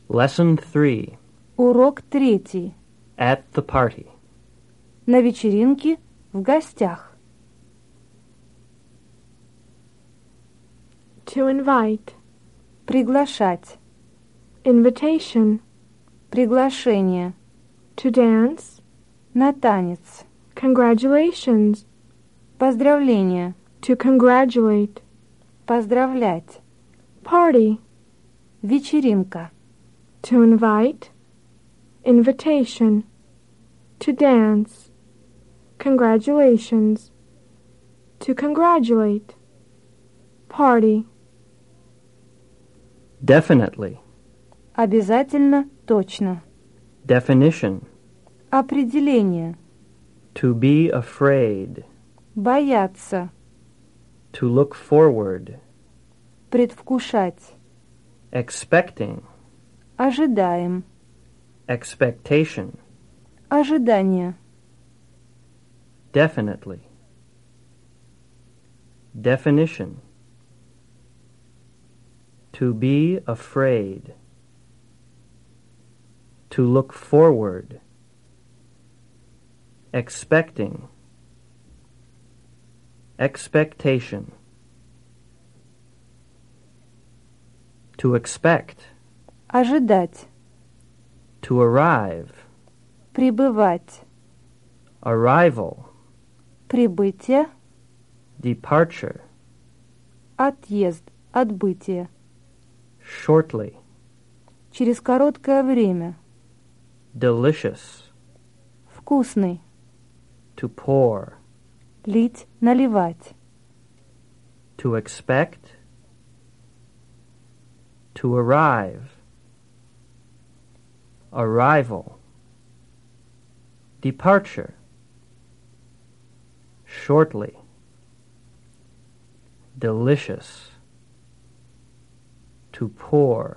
Lesson 3. Урок 3. At the party. На вечеринке в гостях. To invite. Приглашать. Invitation. Приглашение. To dance. На танец. Congratulations. Поздравление. To congratulate. Поздравлять. Party. Вечеринка. To invite. Invitation. To dance. Congratulations. To congratulate. Party. Definitely. Обязательно, точно. Definition. Определение. To be afraid. Бояться. To look forward. Предвкушать. Expecting. Ожидаем. Expectation. Ожидание. Definitely. Definition. To be afraid. To look forward. Expecting. Expectation. To expect. Ожидать. To arrive. Прибывать. Arrival. Прибытие. Departure. Отъезд. Отбытие. Shortly. Через короткое время. Delicious. Вкусный. To pour. Лить, наливать. To expect. To arrive. Arrival. Departure. Shortly. Delicious. To pour.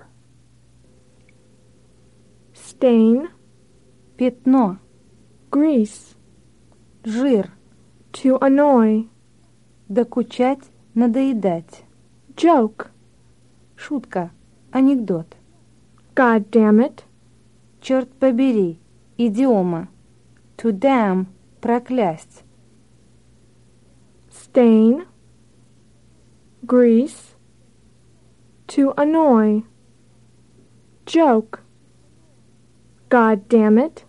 Stain. Пятно. Grease. Жир. To annoy. Докучать, надоедать. Joke. Шутка. Анекдот. God damn it. Черт побери. Идиома. To damn. Проклясть. Stain. Grease. To annoy. Joke. God damn it.